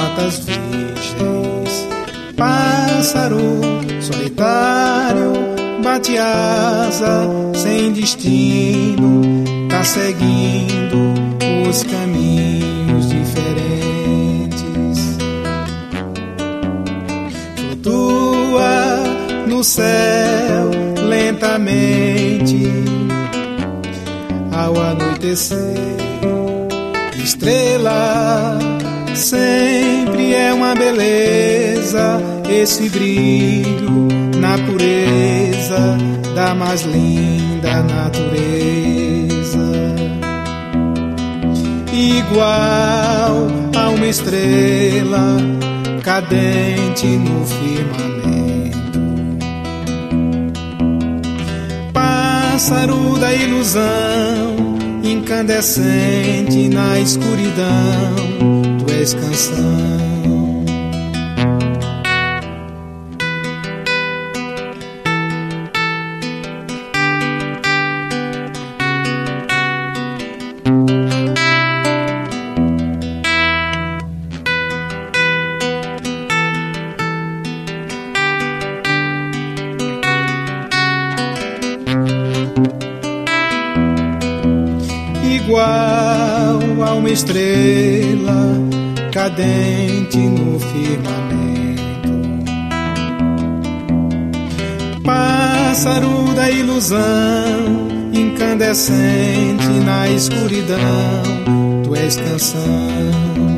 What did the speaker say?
matas virgens. Pássaro solitário bate asa sem destino, tá seguindo os caminhos diferentes. Flutua no céu lentamente ao anoitecer. Estrela sempre é uma beleza, esse brilho na pureza da mais linda natureza. Igual a uma estrela cadente no firmamento, pássaro da ilusão, incandescente na escuridão, tu és canção. Igual a uma estrela cadente no firmamento, pássaro da ilusão, incandescente na escuridão, tu és canção.